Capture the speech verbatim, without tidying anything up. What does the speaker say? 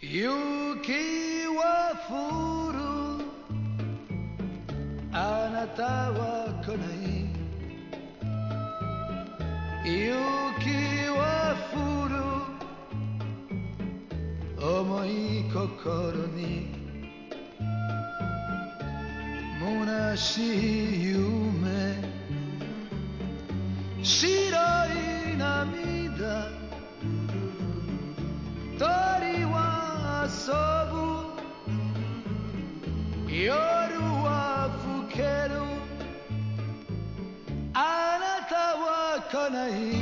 雪は降るあなたは来ない雪は降る重い心に虚しい夢白い涙鳥は遊ぶ夜は更けるあなたは来ない